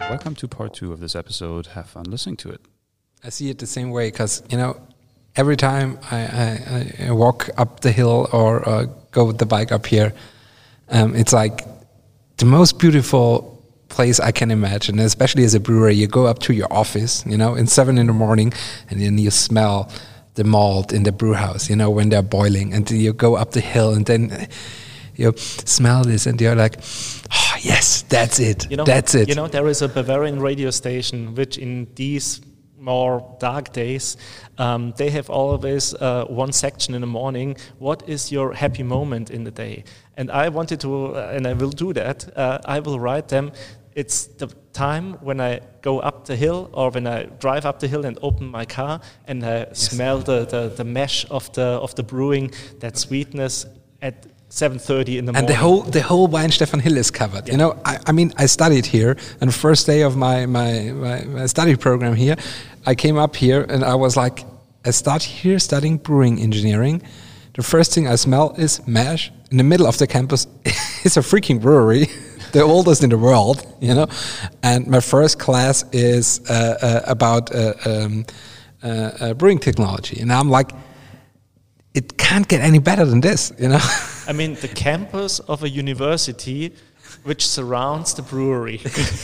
Welcome to part 2 of this episode. Have fun listening to it. I see it the same way because, every time I walk up the hill or go with the bike up here, it's like the most beautiful place I can imagine, especially as a brewer. You go up to your office, in 7 a.m, and then you smell the malt in the brew house, when they're boiling, and you go up the hill and then you smell this and you're like, oh, yes, that's it, that's it. There is a Bavarian radio station which in these more dark days, they have always one section in the morning. What is your happy moment in the day? And I wanted to, and I will do that, I will write them. It's the time when I go up the hill or when I drive up the hill and open my car and I smell the mesh of the brewing, that sweetness at 7:30 in the morning. And the whole Weihenstephan Hill is covered. Yeah. I studied here, and the first day of my study program here, I came up here and I was like, I start here studying brewing engineering. The first thing I smell is mash. In the middle of the campus is a freaking brewery, the oldest in the world, And my first class is about brewing technology, and I'm like, it can't get any better than this, I mean, the campus of a university which surrounds the brewery.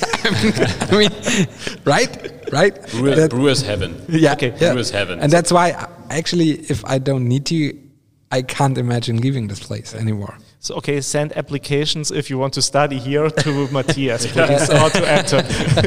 right? Brewer's heaven. Yeah, okay. Brewer's heaven. And that's why, actually, if I don't need to, I can't imagine leaving this place anymore. So, send applications if you want to study here to Matthias, please, or to Anton.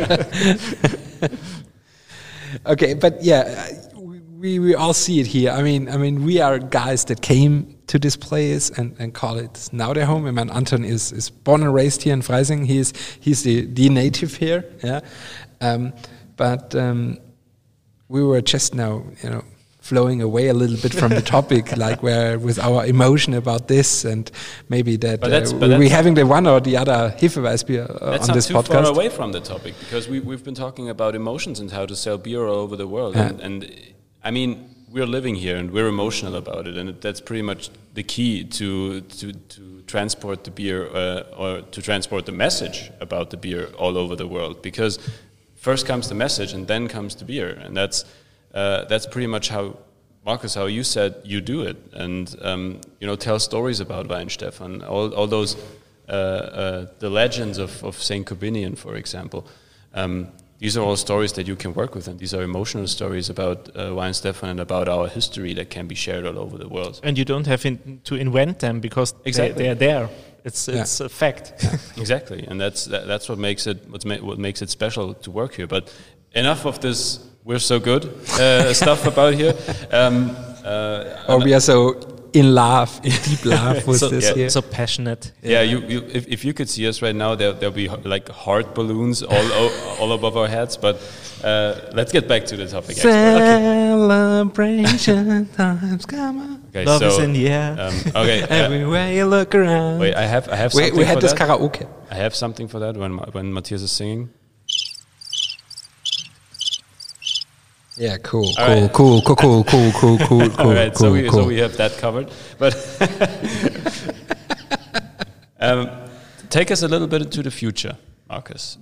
Okay, but we all see it here. I mean, we are guys that came to this place and call it now their home. I mean, Anton is born and raised here in Freising. He's the native here. Yeah, but we were just now, flowing away a little bit from the topic, like where with our emotion about this, and maybe that we're having the one or the other Hefeweißbier on this podcast. That's not too far away from the topic, because we've been talking about emotions and how to sell beer all over the world, and I mean, we're living here and we're emotional about it, and that's pretty much the key to transport the beer or to transport the message about the beer all over the world. Because first comes the message and then comes the beer, and that's pretty much how, Markus, how you said you do it, and tell stories about Weihenstephan, all those the legends of Saint Corbinian, for example. These are all stories that you can work with, and these are emotional stories about Weihenstephan and about our history that can be shared all over the world. And you don't have to invent them, because they're there. It's a fact. Yeah. Exactly, and that's what makes it special to work here. But enough of this. We're so good stuff about here. We are so in love, in deep love with this here. So passionate. Yeah, if you could see us right now, there'll be like heart balloons all above our heads. But let's get back to the topic. Celebration times come on. Okay, Love is in the air. Everywhere you look around. Wait, I have something. We had for this that. karaoke. I have something for that when Matthias is singing. Yeah, cool. All right. All right, so we have that covered. But take us a little bit into the future, Markus.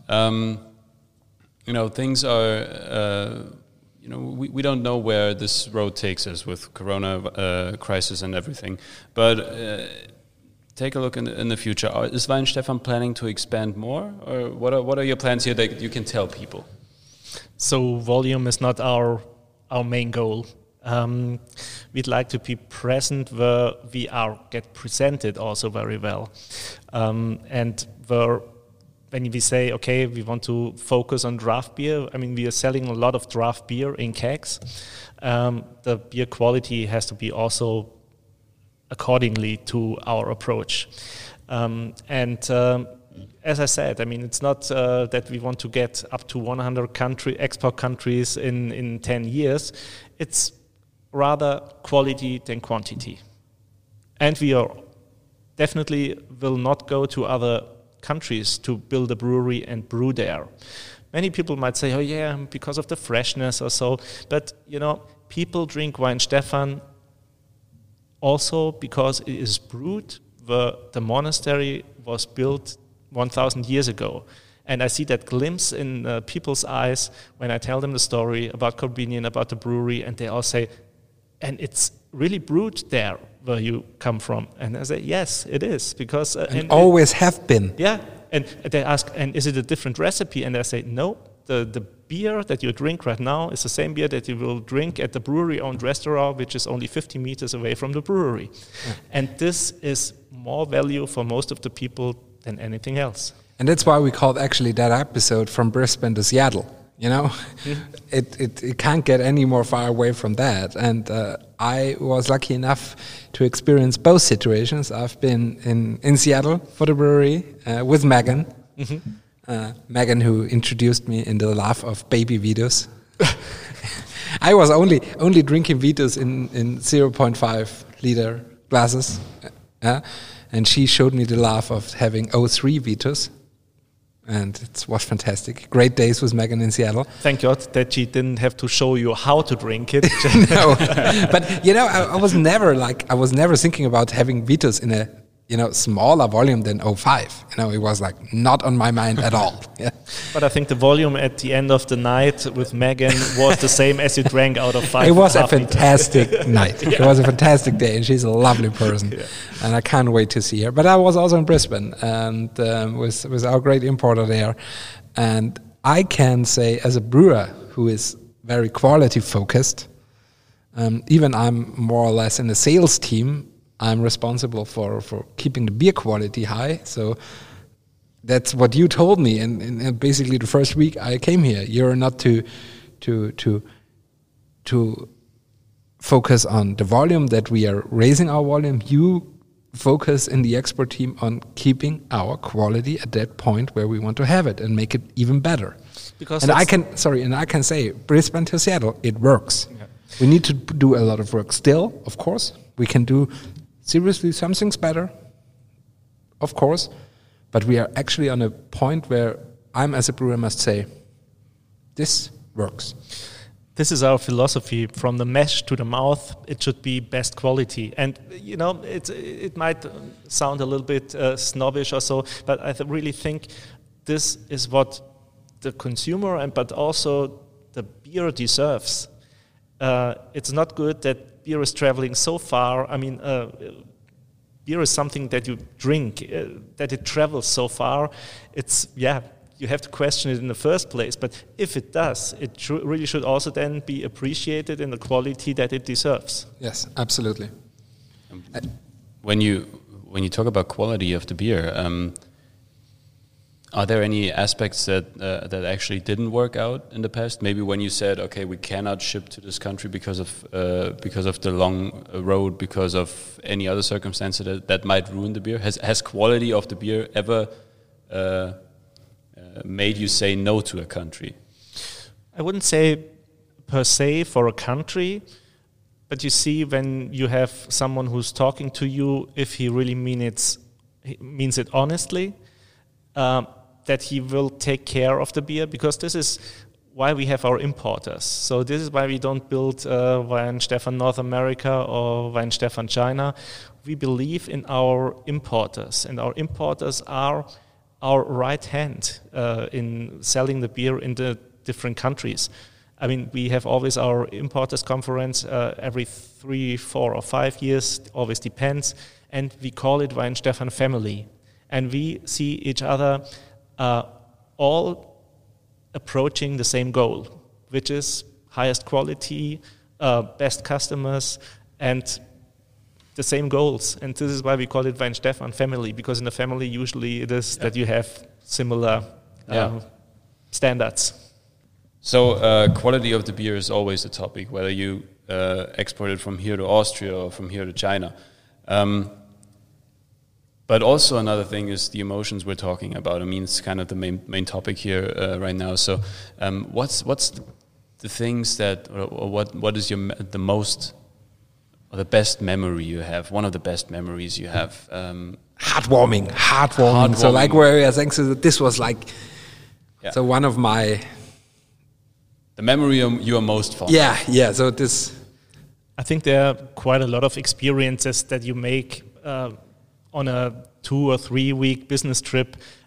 Things are, we don't know where this road takes us with Corona crisis and everything. But take a look in the future. Is Weihenstephan planning to expand more, or what are your plans here that you can tell people? So volume is not our main goal. We'd like to be present where we get presented also very well. And when we say, okay, we want to focus on draft beer, I mean, we are selling a lot of draft beer in kegs. The beer quality has to be also accordingly to our approach. As I said, I mean, it's not that we want to get up to 100 export countries in 10 years. It's rather quality than quantity. And we definitely will not go to other countries to build a brewery and brew there. Many people might say, oh yeah, because of the freshness or so. But, people drink Weihenstephan also because it is brewed where the monastery was built 1,000 years ago. And I see that glimpse in people's eyes when I tell them the story about Corbinian, about the brewery, and they all say, and it's really brewed there where you come from. And I say, yes, it is, because... and always have been. Yeah, and they ask, and is it a different recipe? And I say, no, the beer that you drink right now is the same beer that you will drink at the brewery-owned restaurant, which is only 50 meters away from the brewery. Yeah. And this is more value for most of the people than anything else. And that's why we called actually that episode From Brisbane to Seattle. You know, it can't get any more far away from that. And I was lucky enough to experience both situations. I've been in Seattle for the brewery with Megan. Megan, who introduced me in the love of baby Vitus. I was only drinking Vitus in 0.5 liter glasses. And she showed me the love of having 0.3 Vitus. And it was fantastic. Great days with Megan in Seattle. Thank God that she didn't have to show you how to drink it. No, but you know, I was never thinking about having Vitus in a smaller volume than 0.5. You know, it was like not on my mind at all. Yeah. But I think the volume at the end of the night with Megan was the same as you drank out of 5. It was a fantastic night. Yeah. It was a fantastic day, and she's a lovely person. Yeah. And I can't wait to see her. But I was also in Brisbane and with our great importer there. And I can say, as a brewer who is very quality focused, even I'm more or less in the sales team, I'm responsible for keeping the beer quality high. So that's what you told me in basically the first week I came here. You're not to focus on the volume, that we are raising our volume. You focus in the export team on keeping our quality at that point where we want to have it and make it even better. Because I can say Brisbane to Seattle, it works. Yeah. We need to do a lot of work still, of course. We can do seriously some things better, of course, but we are actually on a point where I'm, as a brewer, must say, this works. This is our philosophy. From the mesh to the mouth, it should be best quality. And, you know, it might sound a little bit snobbish or so, but I really think this is what the consumer but also the beer deserves. It's not good that beer is traveling so far. I mean, beer is something that you drink, that it travels so far. You have to question it in the first place. But if it does, it really should also then be appreciated in the quality that it deserves. Yes, absolutely. When you talk about quality of the beer, are there any aspects that actually didn't work out in the past? Maybe when you said, okay, we cannot ship to this country because of the long road, because of any other circumstance that might ruin the beer. Has quality of the beer ever made you say no to a country? I wouldn't say per se for a country, but you see when you have someone who's talking to you, if he really means it honestly. That he will take care of the beer, because this is why we have our importers. So this is why we don't build Weihenstephan North America or Weihenstephan China. We believe in our importers, and our importers are our right hand in selling the beer in the different countries. I mean, we have always our importers conference every 3, 4 or 5 years, always depends, and we call it Weihenstephan family. And we see each other all approaching the same goal, which is highest quality, best customers, and the same goals. And this is why we call it Weihenstephan family, because in the family usually it is that you have similar standards. So quality of the beer is always a topic, whether you export it from here to Austria or from here to China. But also another thing is the emotions we're talking about. I mean, it's kind of the main topic here right now. So, what's the things that, or what is the most or the best memory you have? One of the best memories you have. Heartwarming. So, like where I think this was like, so one of my. The memory you are most fond. Yeah. So this. I think there are quite a lot of experiences that you make. On a 2 or 3 week business trip,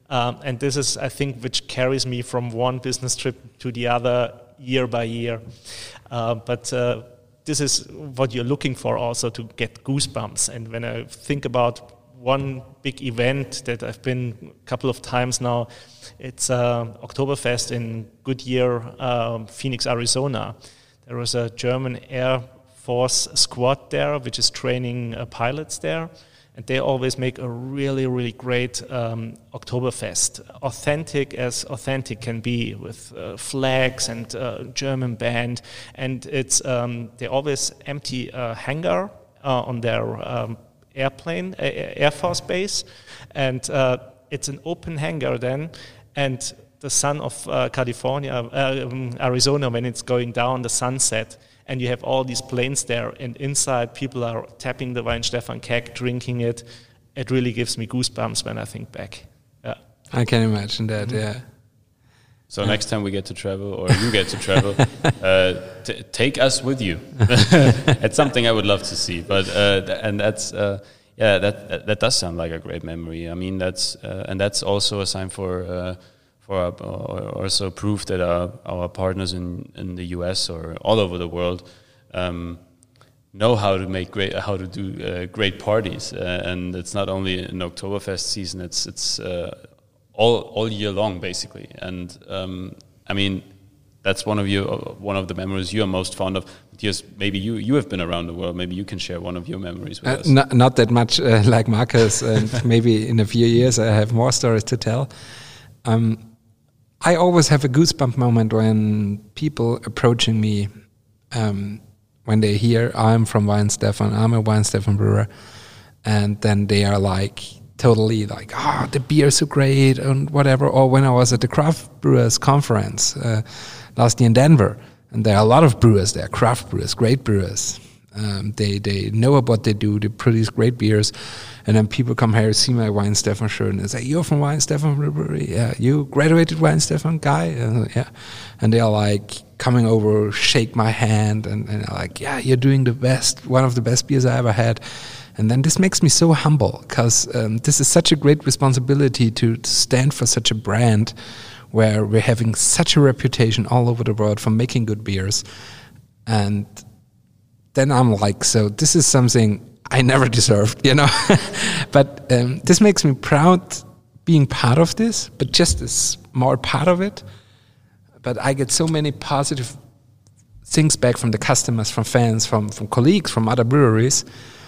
And this is, I think, which carries me from one business trip to the other year by year. But this is what you're looking for also, to get goosebumps. And when I think about one big event that I've been a couple of times now, it's Oktoberfest in Goodyear, Phoenix, Arizona. There was a German Air Force squad there, which is training pilots there. And they always make a really, really great Oktoberfest, authentic as authentic can be, with flags and German band. And it's they always empty a hangar on their airplane, Air Force base, and it's an open hangar then. And the sun of California, Arizona, when it's going down, the sunset. And you have all these planes there, and inside people are tapping the Weihenstephan keg, drinking it. It really gives me goosebumps when I think back. Yeah, I can imagine that. Yeah. So next time we get to travel, or you get to travel, take us with you. It's something I would love to see. But and that's that does sound like a great memory. I mean, that's and that's also a sign for also proof that our partners in the US or all over the world know how to do great parties, and it's not only an Oktoberfest season; it's all year long basically. And I mean, that's one of the memories you are most fond of. Matthias, maybe you have been around the world. Maybe you can share one of your memories with us. Not that much like Markus, and maybe in a few years I have more stories to tell. I always have a goosebump moment when people approaching me, when they hear I'm from Weihenstephan, I'm a Weihenstephan brewer, and then they are like totally like, oh, the beer is so great and whatever. Or when I was at the Craft Brewers Conference last year in Denver, and there are a lot of brewers there, craft brewers, great brewers. They know what they do. They produce great beers, and then people come here, see my Weihenstephan shirt, and they say, "You're from Weihenstephan Brewery? Yeah, you graduated Weihenstephan guy? Yeah." And they are like coming over, shake my hand, and are like, "Yeah, you're doing the best, one of the best beers I ever had." And then this makes me so humble, because this is such a great responsibility to stand for such a brand, where we're having such a reputation all over the world for making good beers, and then I'm like, so this is something I never deserved, you know. But this makes me proud being part of this, but just a small part of it. But I get so many positive things back from the customers, from fans, from colleagues, from other breweries.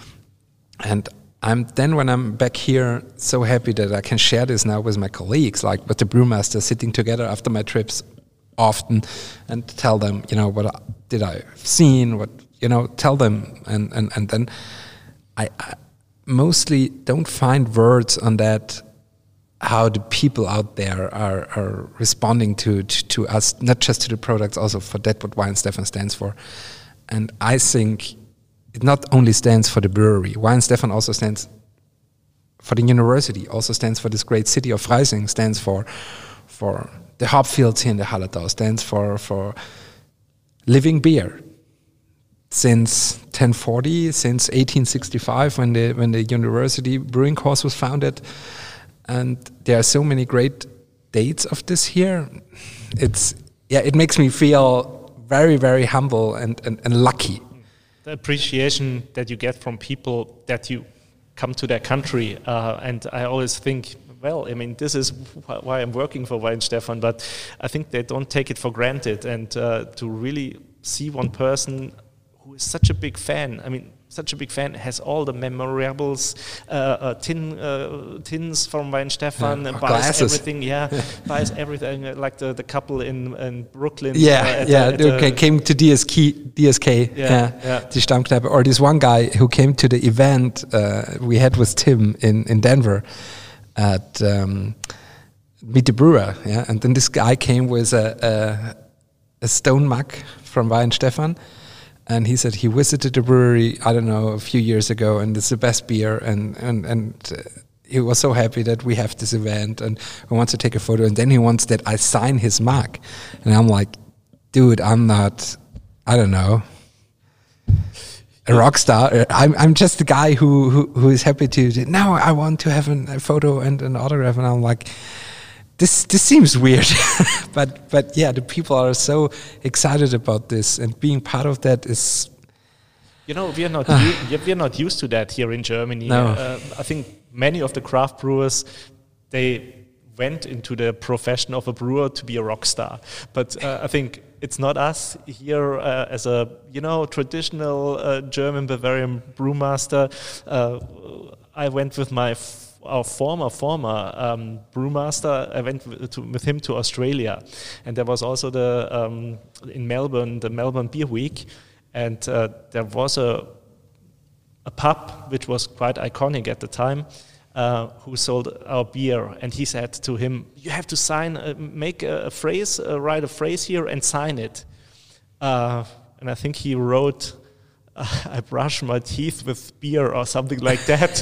And when I'm back here, so happy that I can share this now with my colleagues, like with the brewmaster, sitting together after my trips often and tell them, you know, what did I have seen, what, you know, tell them, and then I mostly don't find words on that, how the people out there are responding to us, not just to the products, also for that what Weihenstephan stands for. And I think it not only stands for the brewery, Weihenstephan also stands for the university, also stands for this great city of Freising, stands for the hop fields here in the Hallertau, stands for living beer. Since 1040, since 1865, when the university brewing course was founded, and there are so many great dates of this here. It makes me feel very, very humble and lucky. The appreciation that you get from people that you come to their country, and I always think, well, I mean, this is why I'm working for Weihenstephan, but I think they don't take it for granted, and to really see one person who is such a big fan. I mean, such a big fan, has all the memorables, tins from Weihenstephan, buys glasses. everything. Buys everything. Like the couple in Brooklyn. Came to DSK. Die Stammkneipe. Or this one guy who came to the event we had with Tim in Denver at Meet the Brewer. Yeah, and then this guy came with a stone mug from Weihenstephan. And he said he visited the brewery, I don't know, a few years ago, and it's the best beer. And he was so happy that we have this event, and he wants to take a photo. And then he wants that I sign his mug. And I'm like, dude, I'm not, I don't know, a rock star. I'm just the guy who is happy to. No, I want to have a photo and an autograph. And I'm like, this seems weird, but yeah, the people are so excited about this, and being part of that is. You know, we are not used to that here in Germany. No. I think many of the craft brewers, they went into the profession of a brewer to be a rock star. But I think it's not us here as a traditional German Bavarian brewmaster. I went with our former brewmaster. I went with him to Australia, and there was also in Melbourne the Melbourne Beer Week. And there was a pub which was quite iconic at the time, who sold our beer, and he said to him, "You have to make a phrase, write a phrase here and sign it." And I think he wrote, "I brush my teeth with beer" or something like that.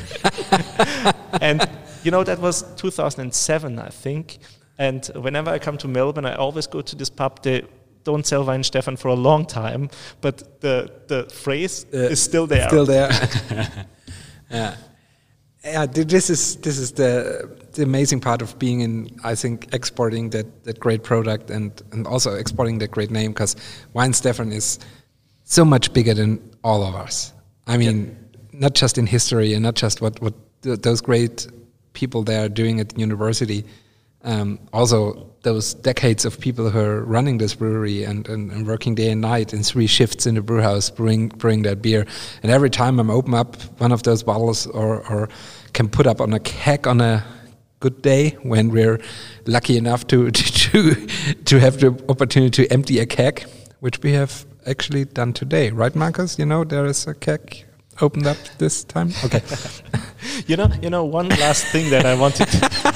And that was 2007, I think. And whenever I come to Melbourne, I always go to this pub. They don't sell Weihenstephan for a long time, but the phrase is still there. Still there. Yeah. This is the amazing part of being in, I think, exporting that great product and also exporting that great name, because Weihenstephan is so much bigger than all of us. I mean, not just in history and not just what those great people there are doing at the university. Also, those decades of people who are running this brewery and working day and night in 3 shifts in the brew house, brewing that beer. And every time I'm open up one of those bottles or can put up on a keg on a good day when we're lucky enough to have the opportunity to empty a keg, which we have actually done today, right, Marcus? There is a keg opened up this time. Okay. One last thing that I wanted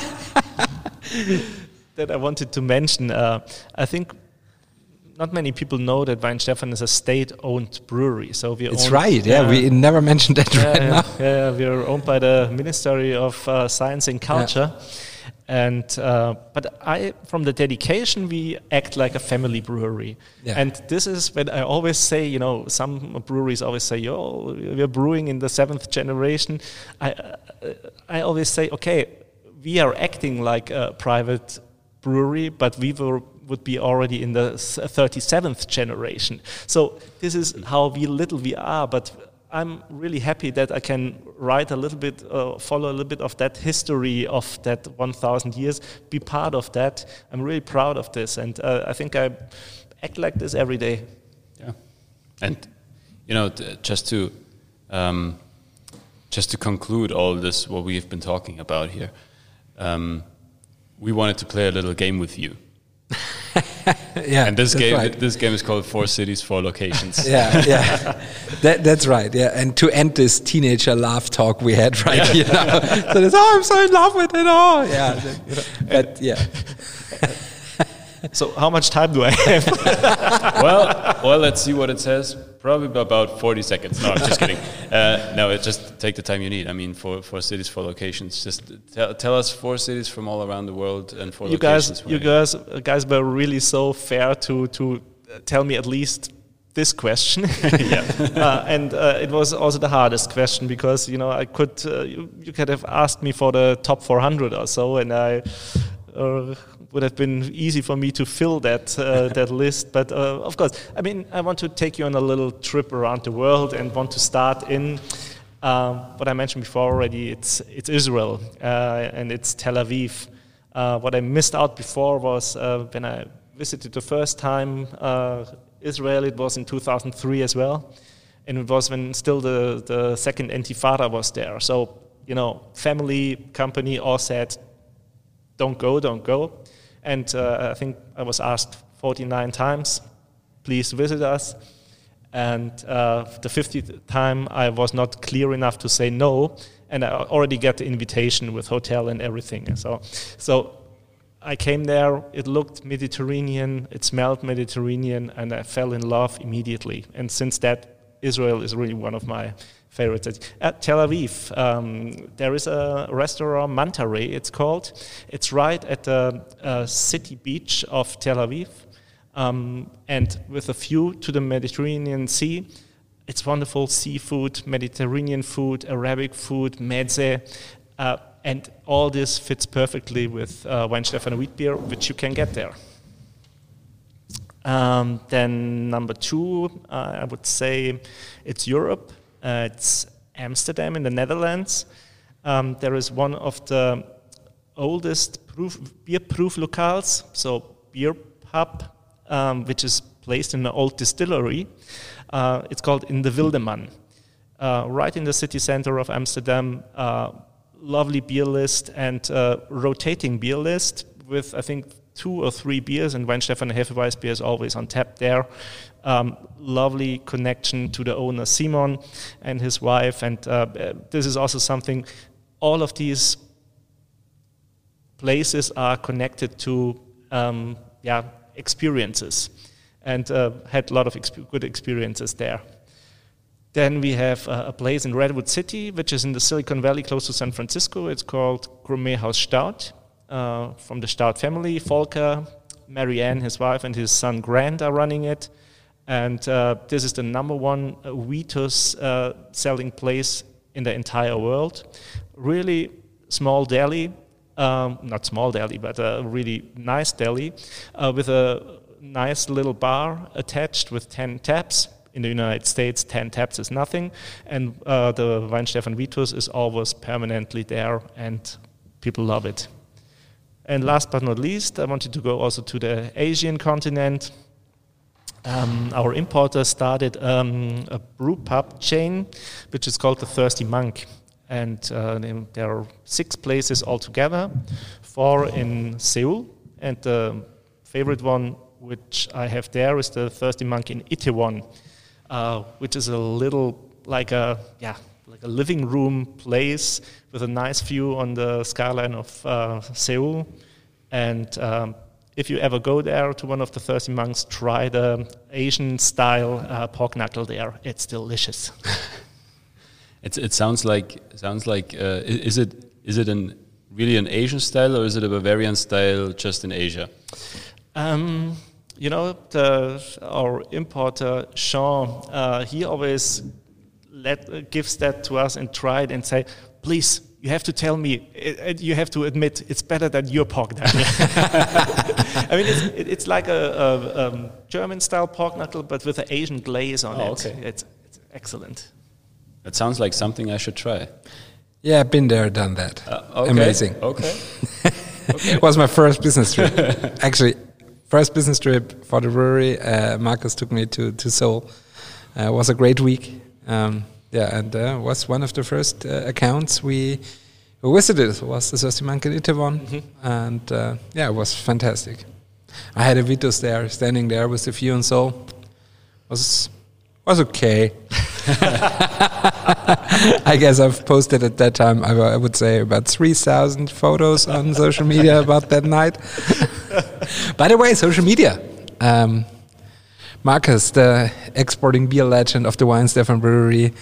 to mention. I think not many people know that Weihenstephan is a state-owned brewery. So it's right. Yeah, we never mentioned that now. Yeah, we are owned by the Ministry of Science and Culture. Yeah. And but from the dedication, we act like a family brewery. Yeah. And this is when I always say, some breweries always say, "Oh, we're brewing in the 7th generation." I always say, okay, we are acting like a private brewery, but we would be already in the 37th generation. So this is how little we are, but I'm really happy that I can write a little bit, follow a little bit of that history of that 1,000 years, be part of that. I'm really proud of this, and I think I act like this every day. Yeah, and just to conclude all this, what we've been talking about here. We wanted to play a little game with you. Yeah, and this game is called 4 Cities, 4 Locations. Yeah. That's right. Yeah, and to end this teenager laugh talk we had right here now. So I'm so in love with it all. Yeah, but yeah. So how much time do I have? well, let's see what it says. Probably about 40 seconds. No, I'm just kidding. Just take the time you need. I mean, 4 cities, 4 locations. Just tell us 4 cities from all around the world and 4 locations. You guys were really so fair to tell me at least this question. And it was also the hardest question because I could you could have asked me for the top 400 or so, and I. Would have been easy for me to fill that list, but of course, I mean, I want to take you on a little trip around the world and want to start in what I mentioned before already. It's Israel and it's Tel Aviv. What I missed out before was when I visited the first time Israel. It was in 2003 as well, and it was when still the second Intifada was there. So family, company all said, don't go. And I think I was asked 49 times, please visit us. And the 50th time, I was not clear enough to say no. And I already got the invitation with hotel and everything. So I came there. It looked Mediterranean. It smelled Mediterranean. And I fell in love immediately. And since that, Israel is really one of my favorites. At Tel Aviv, there is a restaurant, Mantarei, it's called. It's right at the city beach of Tel Aviv, and with a view to the Mediterranean Sea. It's wonderful seafood, Mediterranean food, Arabic food, mezze. And all this fits perfectly with Weinstefan wheat beer, which you can get there. Then number 2, I would say it's Europe. It's Amsterdam in the Netherlands. There is one of the oldest beer proof locales, so beer pub, which is placed in an old distillery. It's called In de Wildeman. Right in the city center of Amsterdam, lovely beer list and rotating beer list with, I think, 2 or 3 beers, and Weinstefan Hefeweiss beer is always on tap there. Lovely connection to the owner Simon and his wife, and this is also something. All of these places are connected to experiences, and had a lot of good experiences there. Then we have a place in Redwood City, which is in the Silicon Valley close to San Francisco. It's called Gourmet Haus Staud, from the Staud family. Volker, Marianne, his wife, and his son Grant are running it. And this is the number 1 Wheatus selling place in the entire world. Really small deli, not small deli, but a really nice deli, with a nice little bar attached with 10 taps. In the United States, 10 taps is nothing, and the Weinstefan Wheatus is always permanently there, and people love it. And last but not least, I wanted to go also to the Asian continent. Our importer started a brew pub chain, which is called the Thirsty Monk, and there are 6 places altogether, 4 in Seoul, and the favorite one which I have there is the Thirsty Monk in Itaewon. Which is a little like a living room place with a nice view on the skyline of Seoul. And if you ever go there to one of the Thirsty Monks, try the Asian style pork knuckle there. It's delicious. It sounds like is it really an Asian style, or is it a Bavarian style just in Asia? Our importer, Sean, he always gives that to us and try it and say, please, you have to tell me, you have to admit, it's better than your pork knuckle. I mean, it's like a German-style pork knuckle, but with an Asian glaze on it. Okay. It's excellent. That sounds like something I should try. Yeah, been there, done that. Okay. Amazing. Okay. It was my first business trip. Actually, first business trip for the brewery. Marcus took me to Seoul. It was a great week. And was one of the first accounts we visited. It was the Thirsty Monk in Itaewon. And it was fantastic. I had a Wheatus there, standing there with the view on Seoul. Was okay. I guess I've posted at that time, I would say, about 3,000 photos on social media about that night. By the way, social media. Marcus, the exporting beer legend of the Weinstefan Brewery,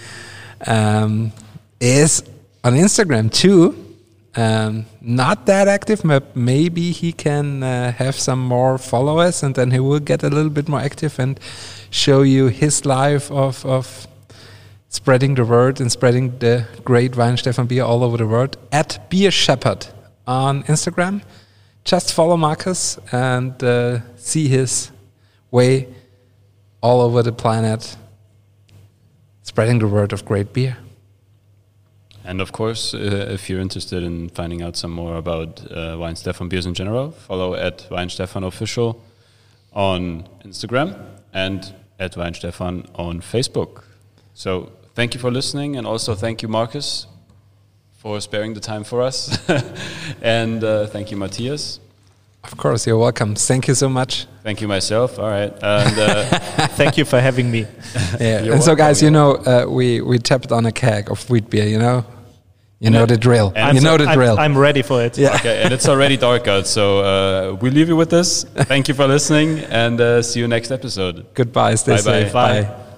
is on Instagram too. Not that active, but maybe he can have some more followers, and then he will get a little bit more active and show you his life of spreading the word and spreading the great Weinstefan beer all over the world at Beer Shepherd on Instagram. Just follow Marcus and see his way all over the planet, spreading the word of great beer. And of course, if you're interested in finding out some more about Weinstefan beers in general, follow at Weinstefan Official on Instagram and at Weinstefan on Facebook. So thank you for listening, and also thank you, Marcus, for sparing the time for us. And thank you, Matthias. Of course, you're welcome. Thank you so much. Thank you myself. All right. And thank you for having me. Yeah. And so, guys, we tapped on a keg of wheat beer, you know the drill. I'm ready for it. Yeah. Okay, and it's already dark out, so we leave you with this. Thank you for listening, and see you next episode. Goodbye. Stay safe. Bye.